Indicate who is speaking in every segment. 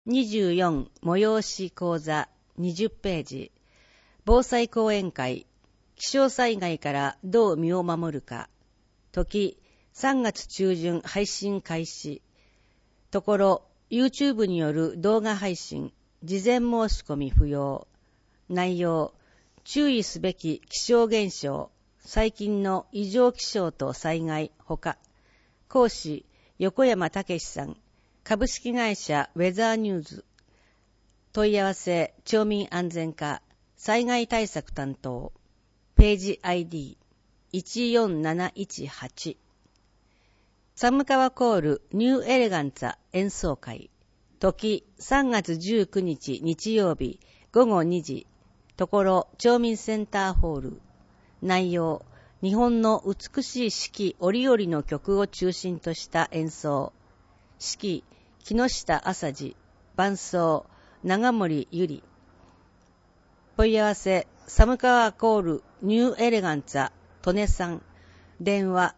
Speaker 1: 24催し講座20ページ。防災講演会。気象災害からどう身を守るか。時3月中旬配信開始。ところ YouTube による動画配信。事前申し込み不要。内容。注意すべき気象現象。最近の異常気象と災害ほか。講師横山武史さん。株式会社ウェザーニューズ。問い合わせ町民安全課災害対策担当。ページ ID14718。寒川コールニューエレガンツァ演奏会。時3月19日日曜日午後2時。ところ町民センターホール。内容日本の美しい四季折々の曲を中心とした演奏。指揮木下朝次。伴奏長森ゆり。問い合わせ寒川コールニューエレガンツァトネさん。電話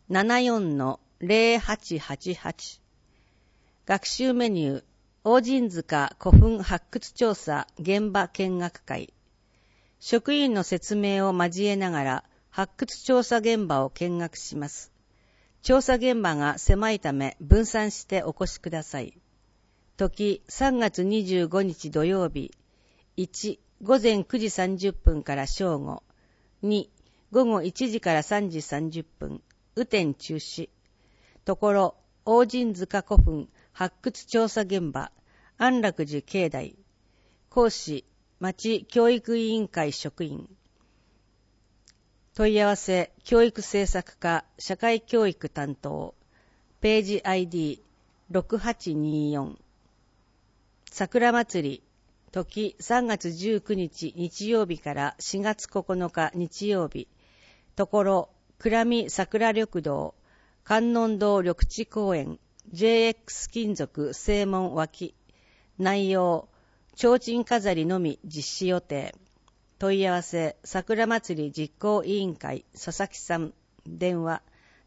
Speaker 1: 74-0888。学習メニュー大神塚古墳発掘調査現場見学会。職員の説明を交えながら発掘調査現場を見学します。調査現場が狭いため分散してお越しください。時3月25日土曜日。1、午前9時30分から正午。2、午後1時から3時30分。雨天中止。ところ、大神塚古墳発掘調査現場、安楽寺境内。講師、町教育委員会職員。問い合わせ教育政策課社会教育担当。ページ ID6824。桜祭り。時3月19日日曜日から4月9日日曜日。ところ倉見桜緑道観音堂緑地公園 JX 金属正門脇。内容提灯飾りのみ実施予定。問い合わせ桜祭り実行委員会佐々木さん。電話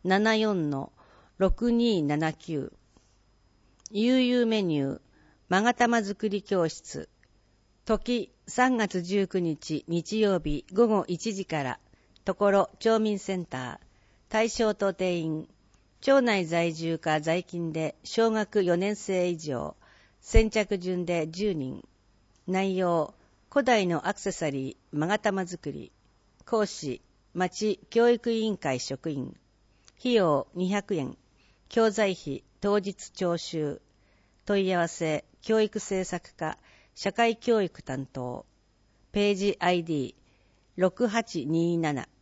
Speaker 1: 74-6279。悠々メニュー勾玉作り教室。時3月19日日曜日午後1時から。ところ町民センター。対象と定員町内在住か在勤で小学4年生以上。先着順で10人。内容古代のアクセサリー勾玉作り。講師町教育委員会職員。費用200円。教材費当日徴収。問い合わせ教育政策課社会教育担当。ページ ID6827。